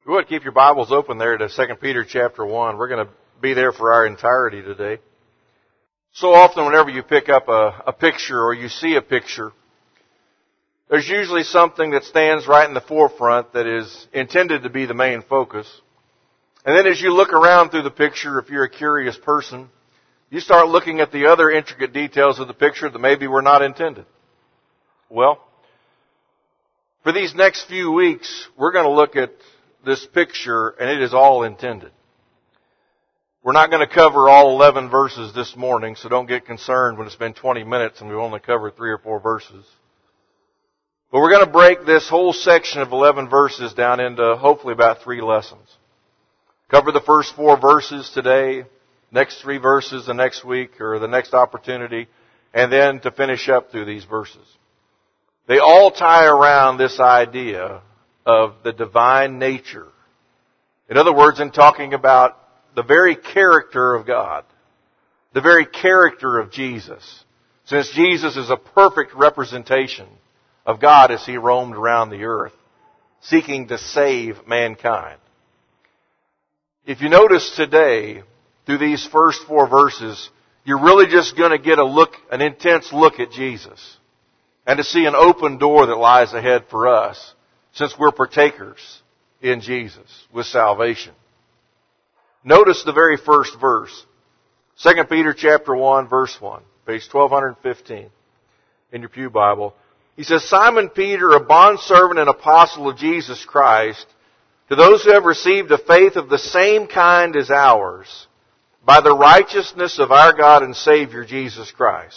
If you would, keep your Bibles open there to 2 Peter chapter 1. We're going to be there for our entirety today. So often whenever you pick up a picture or you see a picture, there's usually something that stands right in the forefront that is intended to be the main focus. And then as you look around through the picture, if you're a curious person, you start looking at the other intricate details of the picture that maybe were not intended. Well, for these next few weeks, we're going to look at this picture, and it is all intended. We're not going to cover all 11 verses this morning, so don't get concerned when it's been 20 minutes and we've only covered 3 or 4 verses. But we're going to break this whole section of 11 verses down into hopefully about 3 lessons. Cover the first 4 verses today, next 3 verses the next week or the next opportunity, and then to finish up through these verses. They all tie around this idea of the divine nature. In other words, in talking about the very character of God, the very character of Jesus, since Jesus is a perfect representation of God as He roamed around the earth, seeking to save mankind. If you notice today, through these first 4 verses, you're really just going to get an intense look at Jesus, and to see an open door that lies ahead for us, since we're partakers in Jesus with salvation. Notice the very first verse. 2 Peter chapter 1, verse 1, page 1215 in your pew Bible. He says, Simon Peter, a bondservant and apostle of Jesus Christ, to those who have received a faith of the same kind as ours, by the righteousness of our God and Savior Jesus Christ.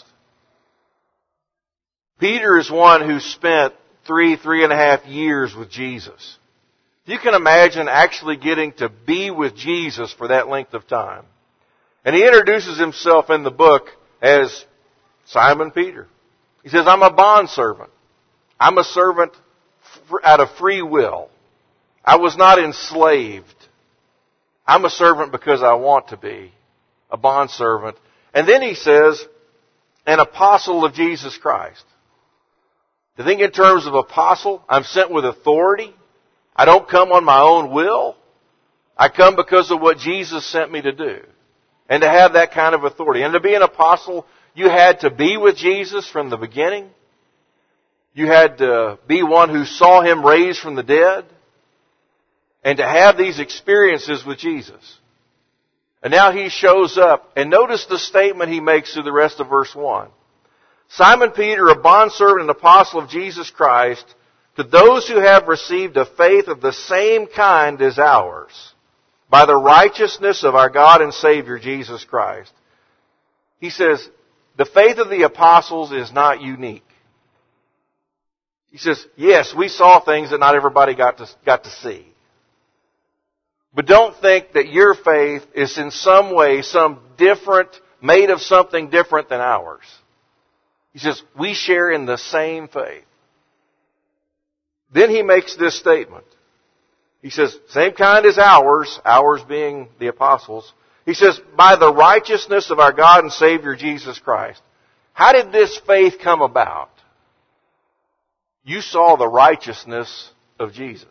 Peter is one who spent 3.5 years with Jesus. You can imagine actually getting to be with Jesus for that length of time. And he introduces himself in the book as Simon Peter. He says, I'm a bondservant. I'm a servant out of free will. I was not enslaved. I'm a servant because I want to be a bondservant. And then he says, an apostle of Jesus Christ. To think in terms of apostle, I'm sent with authority. I don't come on my own will. I come because of what Jesus sent me to do. And to have that kind of authority. And to be an apostle, you had to be with Jesus from the beginning. You had to be one who saw Him raised from the dead. And to have these experiences with Jesus. And now He shows up. And notice the statement He makes through the rest of verse 1. Simon Peter, a bondservant and apostle of Jesus Christ, to those who have received a faith of the same kind as ours, by the righteousness of our God and Savior Jesus Christ. He says, the faith of the apostles is not unique. He says, yes, we saw things that not everybody got to see. But don't think that your faith is in some way, made of something different than ours. He says, we share in the same faith. Then he makes this statement. He says, same kind as ours being the apostles. He says, by the righteousness of our God and Savior Jesus Christ. How did this faith come about? You saw the righteousness of Jesus.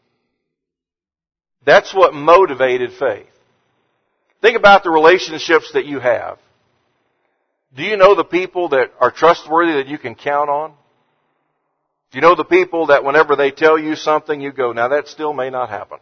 That's what motivated faith. Think about the relationships that you have. Do you know the people that are trustworthy that you can count on? Do you know the people that whenever they tell you something, you go, now that still may not happen?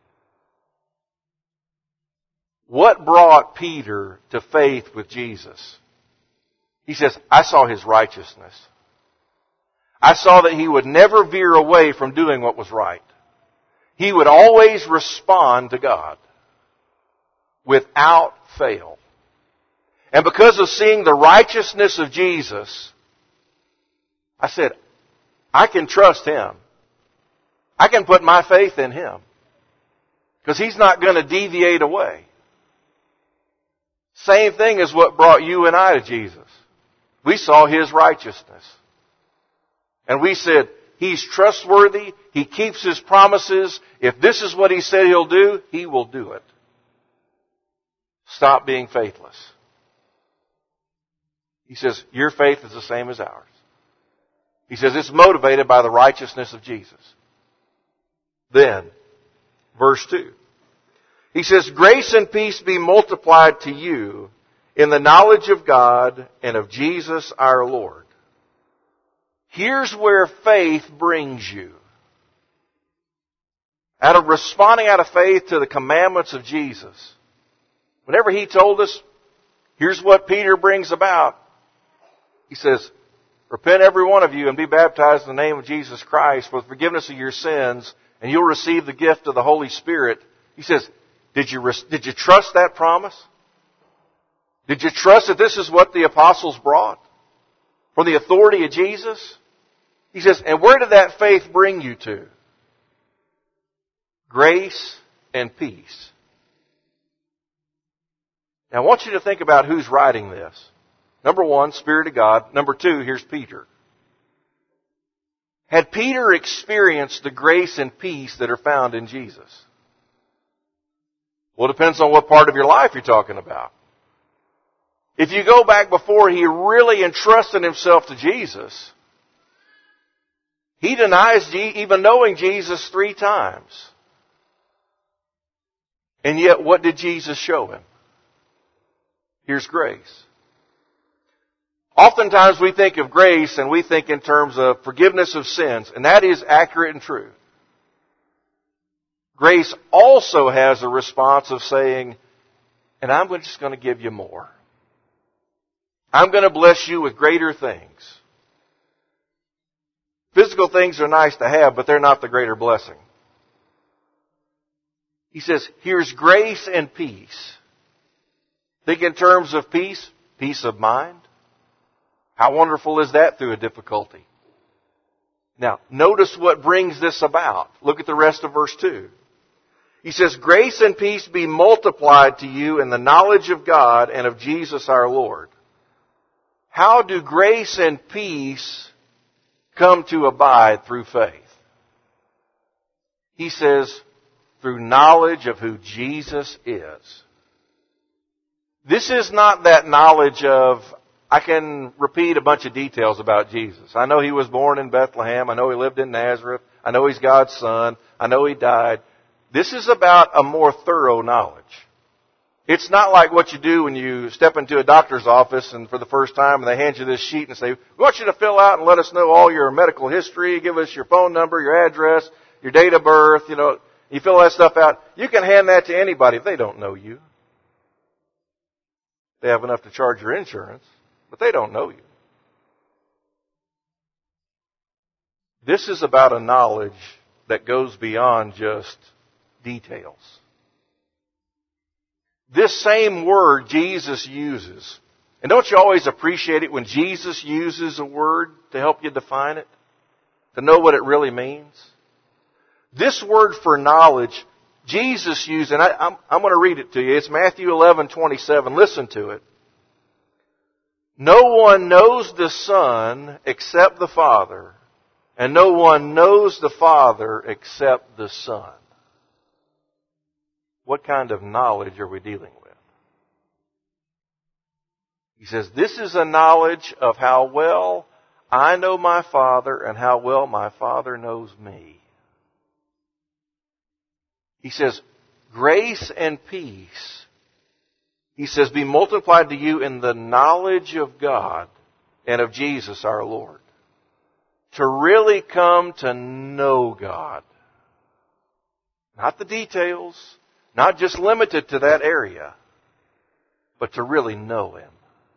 What brought Peter to faith with Jesus? He says, I saw His righteousness. I saw that He would never veer away from doing what was right. He would always respond to God without fail. And because of seeing the righteousness of Jesus, I said, I can trust Him. I can put my faith in Him. Because He's not going to deviate away. Same thing as what brought you and I to Jesus. We saw His righteousness. And we said, He's trustworthy. He keeps His promises. If this is what He said He'll do, He will do it. Stop being faithless. He says, your faith is the same as ours. He says, it's motivated by the righteousness of Jesus. Then, verse 2. He says, grace and peace be multiplied to you in the knowledge of God and of Jesus our Lord. Here's where faith brings you. Out of responding out of faith to the commandments of Jesus. Whenever He told us, here's what Peter brings about. He says, repent every one of you and be baptized in the name of Jesus Christ for the forgiveness of your sins, and you'll receive the gift of the Holy Spirit. He says, did you trust that promise? Did you trust that this is what the apostles brought? From the authority of Jesus? He says, and where did that faith bring you to? Grace and peace. Now I want you to think about who's writing this. Number one, Spirit of God. Number two, here's Peter. Had Peter experienced the grace and peace that are found in Jesus? Well, it depends on what part of your life you're talking about. If you go back before he really entrusted himself to Jesus, he denies even knowing Jesus 3 times. And yet, what did Jesus show him? Here's grace. Oftentimes we think of grace and we think in terms of forgiveness of sins, and that is accurate and true. Grace also has a response of saying, and I'm just going to give you more. I'm going to bless you with greater things. Physical things are nice to have, but they're not the greater blessing. He says, here's grace and peace. Think in terms of peace, peace of mind. How wonderful is that through a difficulty? Now, notice what brings this about. Look at the rest of verse 2. He says, grace and peace be multiplied to you in the knowledge of God and of Jesus our Lord. How do grace and peace come to abide through faith? He says, through knowledge of who Jesus is. This is not that knowledge of, I can repeat a bunch of details about Jesus. I know He was born in Bethlehem. I know He lived in Nazareth. I know He's God's Son. I know He died. This is about a more thorough knowledge. It's not like what you do when you step into a doctor's office and for the first time and they hand you this sheet and say, we want you to fill out and let us know all your medical history, give us your phone number, your address, your date of birth, you fill that stuff out. You can hand that to anybody if they don't know you. They have enough to charge your insurance, but they don't know you. This is about a knowledge that goes beyond just details. This same word Jesus uses, and don't you always appreciate it when Jesus uses a word to help you define it? To know what it really means? This word for knowledge, Jesus used, and I'm going to read it to you. It's Matthew 11:27. Listen to it. No one knows the Son except the Father, and no one knows the Father except the Son. What kind of knowledge are we dealing with? He says, this is a knowledge of how well I know my Father and how well my Father knows me. He says, grace and peace, he says, be multiplied to you in the knowledge of God and of Jesus our Lord. To really come to know God. Not the details, not just limited to that area, but to really know Him.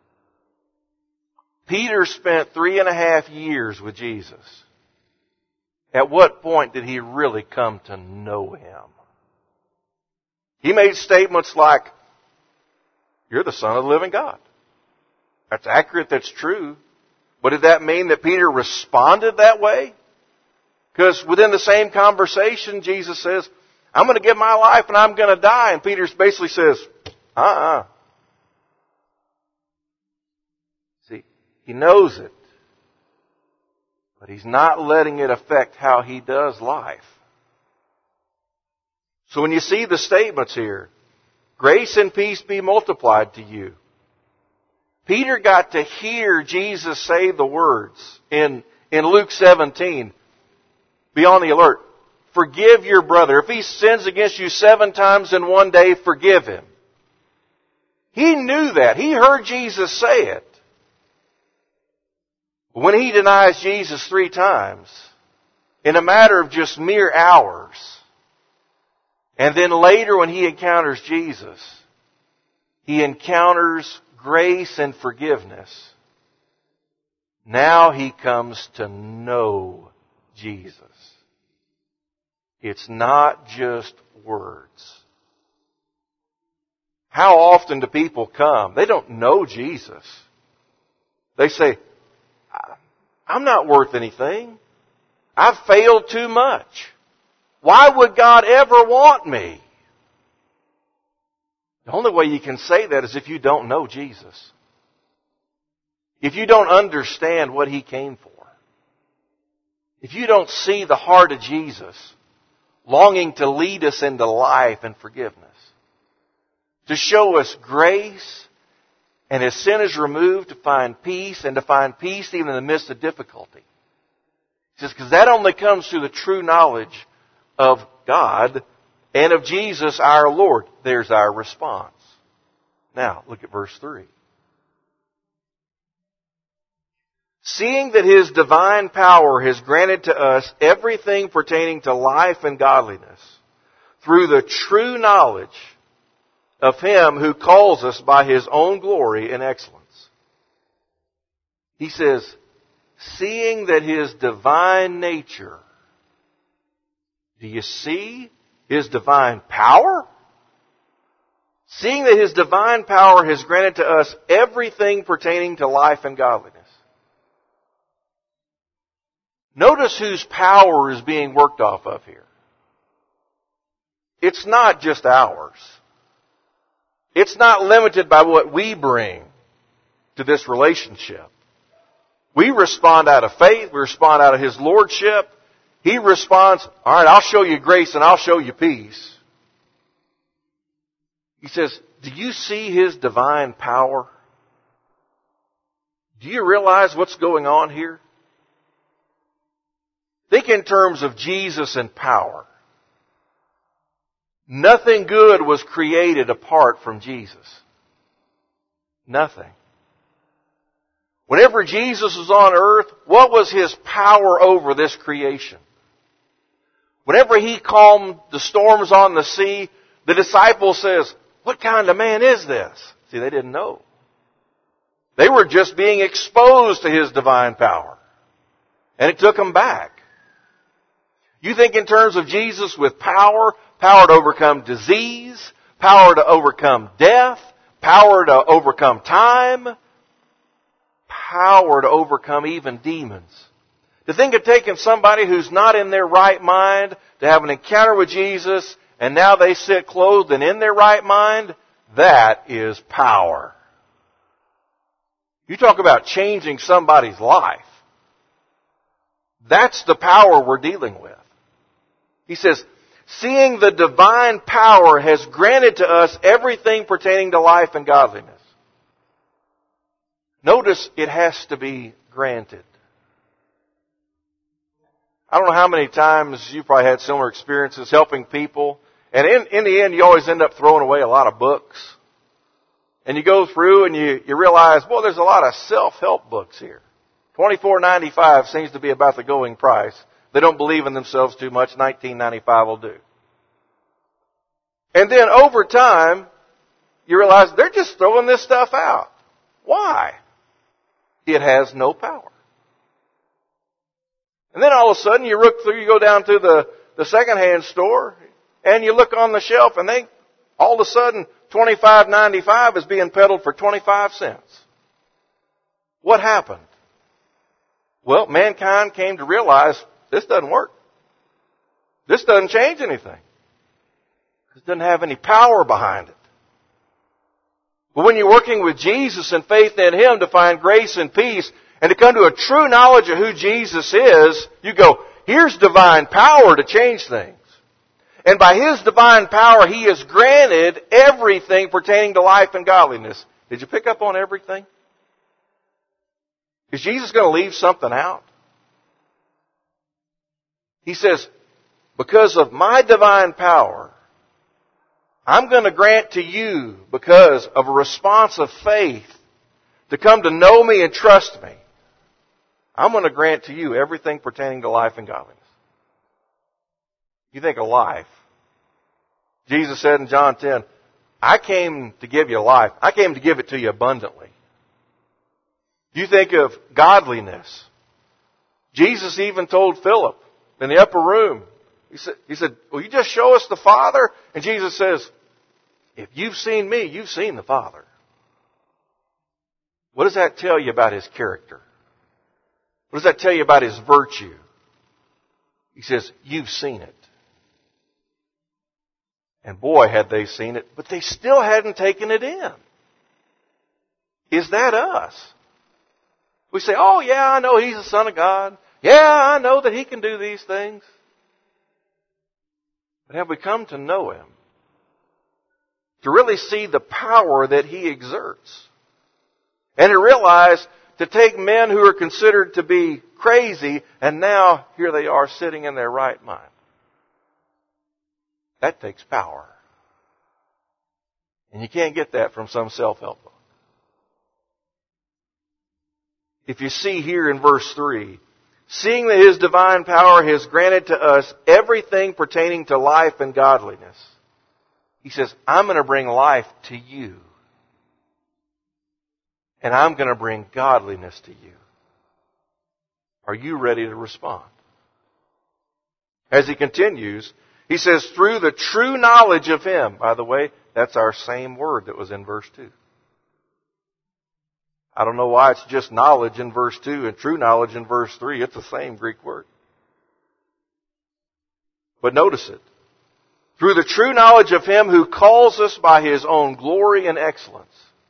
Peter spent 3.5 years with Jesus. At what point did he really come to know Him? He made statements like, you're the Son of the living God. That's accurate, that's true. But did that mean that Peter responded that way? Because within the same conversation, Jesus says, I'm going to give my life and I'm going to die. And Peter basically says, See, he knows it. But he's not letting it affect how he does life. So when you see the statements here, grace and peace be multiplied to you. Peter got to hear Jesus say the words in Luke 17. Be on the alert. forgive your brother. If he sins against you 7 times in one day, forgive him. He knew that. He heard Jesus say it. When he denies Jesus 3 times, in a matter of just mere hours, and then later when he encounters Jesus, he encounters grace and forgiveness. Now he comes to know Jesus. It's not just words. How often do people come? They don't know Jesus. They say, I'm not worth anything. I've failed too much. Why would God ever want me? The only way you can say that is if you don't know Jesus. If you don't understand what He came for. If you don't see the heart of Jesus longing to lead us into life and forgiveness. To show us grace, and as sin is removed, to find peace, and to find peace even in the midst of difficulty. He says, because that only comes through the true knowledge of God and of Jesus our Lord. There's our response. Now, look at verse 3. Seeing that His divine power has granted to us everything pertaining to life and godliness, through the true knowledge of Him who calls us by His own glory and excellence. He says, seeing that His divine nature, do you see His divine power? Seeing that His divine power has granted to us everything pertaining to life and godliness. Notice whose power is being worked off of here. It's not just ours. It's not limited by what we bring to this relationship. We respond out of faith. We respond out of His lordship. He responds, all right, I'll show you grace and I'll show you peace. He says, do you see His divine power? Do you realize what's going on here? Think in terms of Jesus and power. Nothing good was created apart from Jesus. Nothing. Whenever Jesus was on earth, what was His power over this creation? Whenever He calmed the storms on the sea, the disciple says, what kind of man is this? See, they didn't know. They were just being exposed to His divine power. And it took them back. You think in terms of Jesus with power, power to overcome disease, power to overcome death, power to overcome time, power to overcome even demons. To think of taking somebody who's not in their right mind to have an encounter with Jesus and now they sit clothed and in their right mind, that is power. You talk about changing somebody's life. That's the power we're dealing with. He says, seeing the divine power has granted to us everything pertaining to life and godliness. Notice it has to be granted. I don't know how many times you probably had similar experiences helping people. And in the end, you always end up throwing away a lot of books. And you go through and you realize, well, there's a lot of self-help books here. $24.95 seems to be about the going price. They don't believe in themselves too much. $19.95 will do. And then over time, you realize they're just throwing this stuff out. Why? It has no power. And then all of a sudden you look through, you go down to the secondhand store, and you look on the shelf, and all of a sudden $25.95 is being peddled for 25 cents. What happened? Well, mankind came to realize this doesn't work. This doesn't change anything. It doesn't have any power behind it. But when you're working with Jesus and faith in Him to find grace and peace and to come to a true knowledge of who Jesus is, you go, here's divine power to change things. And by His divine power, He has granted everything pertaining to life and godliness. Did you pick up on everything? Is Jesus going to leave something out? He says, because of my divine power, I'm going to grant to you, because of a response of faith, to come to know me and trust me, I'm going to grant to you everything pertaining to life and godliness. You think of life. Jesus said in John 10, I came to give you life. I came to give it to you abundantly. You think of godliness. Jesus even told Philip in the upper room, he said, will you just show us the Father? And Jesus says, if you've seen me, you've seen the Father. What does that tell you about His character? What does that tell you about His virtue? He says, you've seen it. And boy, had they seen it, but they still hadn't taken it in. Is that us? We say, oh yeah, I know He's the Son of God. Yeah, I know that He can do these things. But have we come to know Him? To really see the power that He exerts? And to realize, to take men who are considered to be crazy, and now here they are sitting in their right mind. That takes power. And you can't get that from some self-help book. If you see here in verse 3, seeing that His divine power has granted to us everything pertaining to life and godliness, He says, I'm going to bring life to you. And I'm going to bring godliness to you. Are you ready to respond? As he continues, he says, through the true knowledge of Him. By the way, that's our same word that was in verse 2. I don't know why it's just knowledge in verse 2 and true knowledge in verse 3. It's the same Greek word. But notice it. Through the true knowledge of Him who calls us by His own glory and excellence.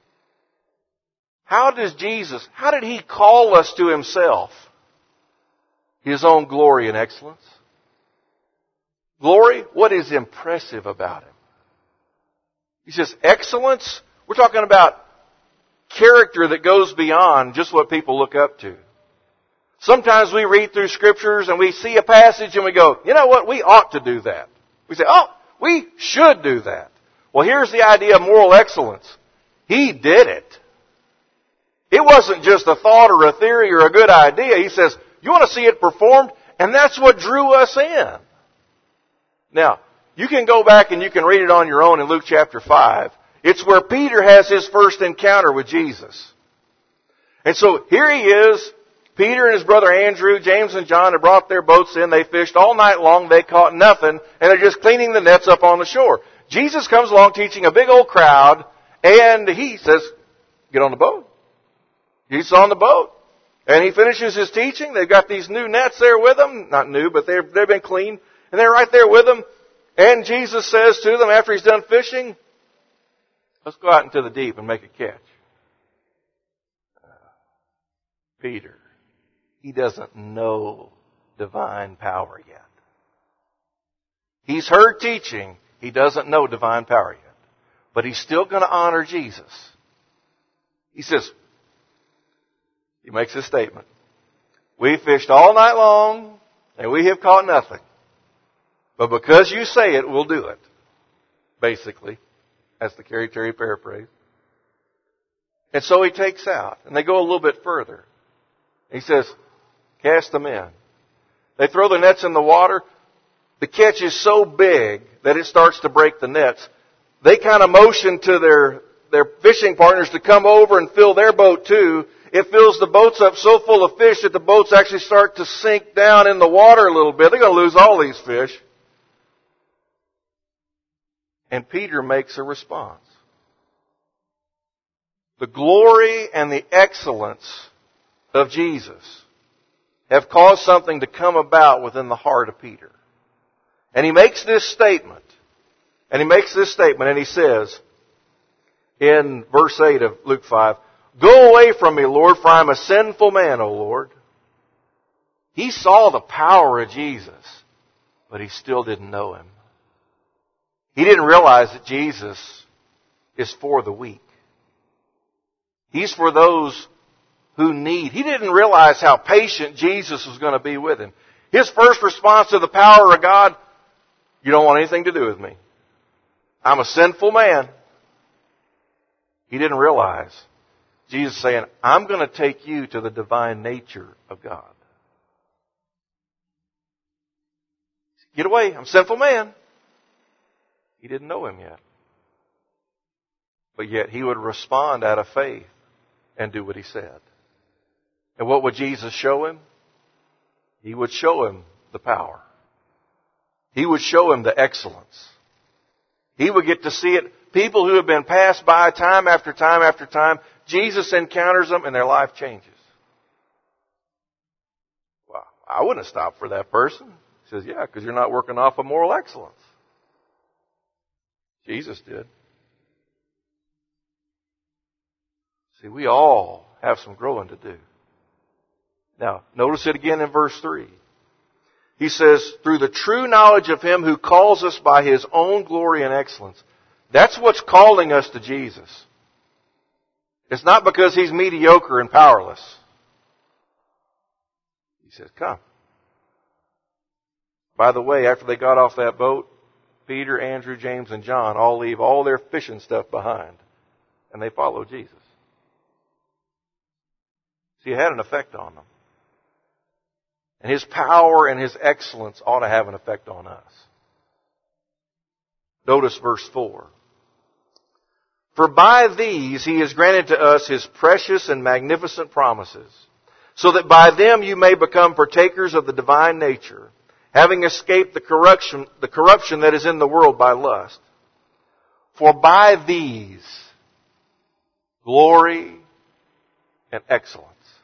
How did He call us to Himself? His own glory and excellence. Glory, what is impressive about Him? He says excellence, we're talking about character that goes beyond just what people look up to. Sometimes we read through Scriptures and we see a passage and we go, you know what, we ought to do that. We say, oh, we should do that. Well, here's the idea of moral excellence. He did it. It wasn't just a thought or a theory or a good idea. He says, you want to see it performed? And that's what drew us in. Now, you can go back and you can read it on your own in Luke chapter 5. It's where Peter has his first encounter with Jesus. And so here he is. Peter and his brother Andrew, James and John had brought their boats in. They fished all night long. They caught nothing. And they're just cleaning the nets up on the shore. Jesus comes along teaching a big old crowd. And he says, get on the boat. He's on the boat. And he finishes his teaching. They've got these new nets there with them. Not new, but they've been cleaned. And they're right there with them. And Jesus says to them after he's done fishing, let's go out into the deep and make a catch. Peter, he doesn't know divine power yet. He's heard teaching. He doesn't know divine power yet. But he's still going to honor Jesus. He says, he makes a statement. We fished all night long and we have caught nothing. But because you say it, we'll do it. Basically. That's the Carrie Terry paraphrase. And so he takes out. And they go a little bit further. He says, cast them in. They throw the nets in the water. The catch is so big that it starts to break the nets. They kind of motion to their fishing partners to come over and fill their boat too. It fills the boats up so full of fish that the boats actually start to sink down in the water a little bit. They're going to lose all these fish. And Peter makes a response. The glory and the excellence of Jesus have caused something to come about within the heart of Peter. And he makes this statement. And he says in verse 8 of Luke 5, go away from me, Lord, for I'm a sinful man, O Lord. He saw the power of Jesus, but he still didn't know Him. He didn't realize that Jesus is for the weak. He's for those who need. He didn't realize how patient Jesus was going to be with him. His first response to the power of God You don't want anything to do with me. I'm a sinful man. He didn't realize Jesus saying, I'm going to take you to the divine nature of God. Get away. I'm a sinful man. He didn't know him yet. But yet he would respond out of faith and do what he said. And what would Jesus show him? He would show him the power. He would show him the excellence. He would get to see it. People who have been passed by time after time after time, Jesus encounters them and their life changes. Well, I wouldn't have stopped for that person. He says, yeah, because you're not working off of moral excellence. Jesus did. See, we all have some growing to do. Now, notice it again in verse 3. He says, through the true knowledge of Him who calls us by His own glory and excellence. That's what's calling us to Jesus. It's not because He's mediocre and powerless. He says, come. By the way, after they got off that boat, Peter, Andrew, James, and John all leave all their fishing stuff behind. And they follow Jesus. See, it had an effect on them. And His power and His excellence ought to have an effect on us. Notice verse 4. For by these He has granted to us His precious and magnificent promises, so that by them you may become partakers of the divine nature, having escaped the corruption that is in the world by lust. For by these, glory and excellence.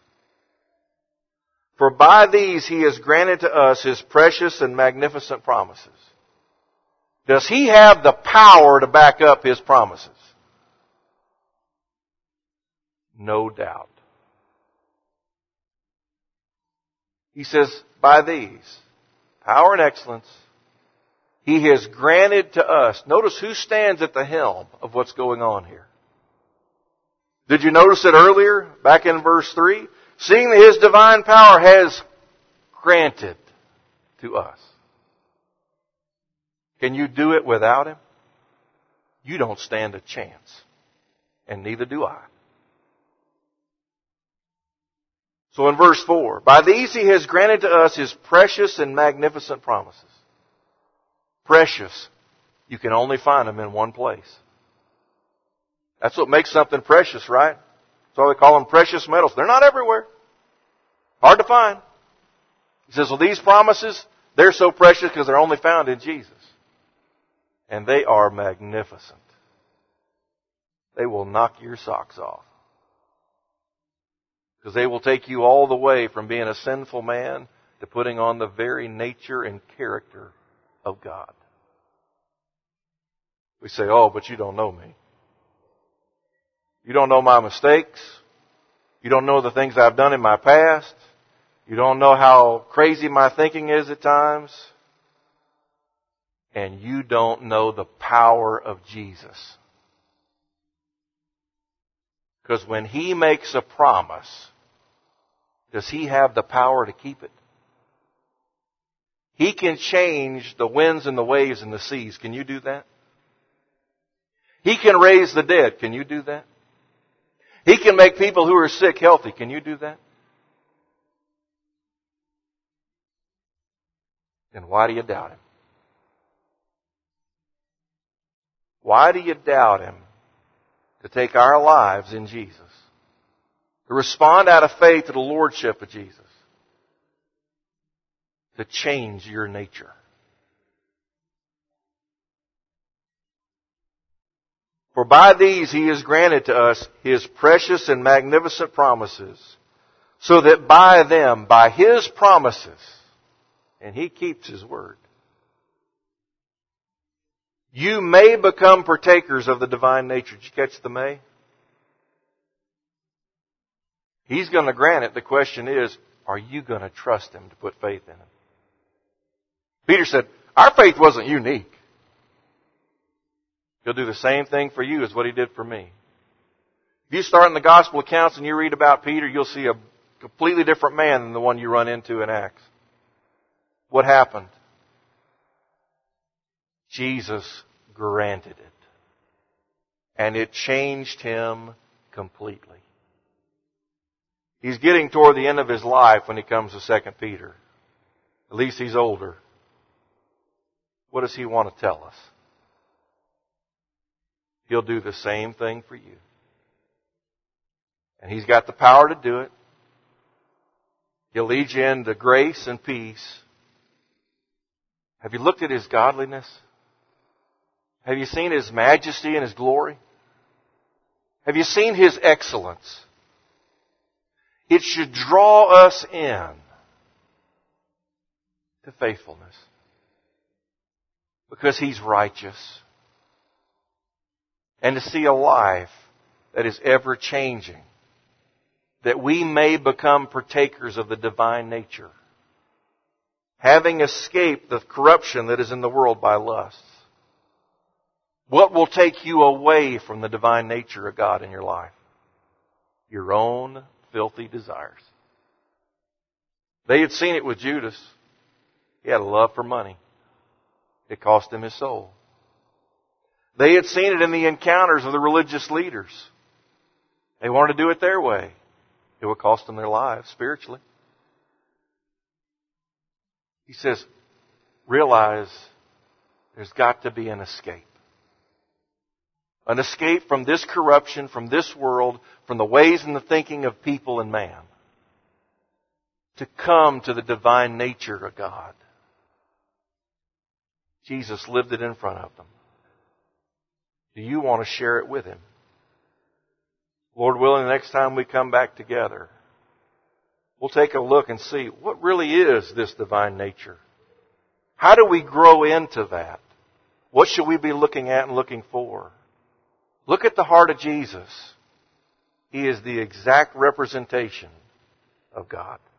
For by these He has granted to us His precious and magnificent promises. Does He have the power to back up His promises? No doubt. He says, by these, power and excellence, He has granted to us. Notice who stands at the helm of what's going on here. Did you notice it earlier, back in verse 3? Seeing that His divine power has granted to us. Can you do it without Him? You don't stand a chance. And neither do I. So in verse 4, by these He has granted to us His precious and magnificent promises. Precious. You can only find them in one place. That's what makes something precious, right? That's why we call them precious metals. They're not everywhere. Hard to find. He says, well, these promises, they're so precious because they're only found in Jesus. And they are magnificent. They will knock your socks off. Because they will take you all the way from being a sinful man to putting on the very nature and character of God. We say, oh, but you don't know me. You don't know my mistakes. You don't know the things I've done in my past. You don't know how crazy my thinking is at times. And you don't know the power of Jesus. Because when He makes a promise, does He have the power to keep it? He can change the winds and the waves and the seas. Can you do that? He can raise the dead. Can you do that? He can make people who are sick healthy. Can you do that? Then why do you doubt Him? Why do you doubt Him to take our lives in Jesus? To respond out of faith to the Lordship of Jesus. To change your nature. For by these He has granted to us His precious and magnificent promises, so that by them, by His promises, and He keeps His word, you may become partakers of the divine nature. Did you catch the may? He's going to grant it. The question is, are you going to trust Him to put faith in Him? Peter said, our faith wasn't unique. He'll do the same thing for you as what He did for me. If you start in the gospel accounts and you read about Peter, you'll see a completely different man than the one you run into in Acts. What happened? Jesus granted it. And it changed him completely. He's getting toward the end of his life when he comes to 2 Peter. At least he's older. What does he want to tell us? He'll do the same thing for you. And he's got the power to do it. He'll lead you into grace and peace. Have you looked at his godliness? Have you seen his majesty and his glory? Have you seen his excellence? It should draw us in to faithfulness. Because he's righteous. And to see a life that is ever changing. That we may become partakers of the divine nature. Having escaped the corruption that is in the world by lusts. What will take you away from the divine nature of God in your life? Your own filthy desires. They had seen it with Judas. He had a love for money. It cost him his soul. They had seen it in the encounters of the religious leaders. They wanted to do it their way. It would cost them their lives spiritually. He says, realize there's got to be an escape. An escape from this corruption, from this world, from the ways and the thinking of people and man. To come to the divine nature of God. Jesus lived it in front of them. Do you want to share it with Him? Lord willing, the next time we come back together, we'll take a look and see what really is this divine nature. How do we grow into that? What should we be looking at and looking for? Look at the heart of Jesus. He is the exact representation of God.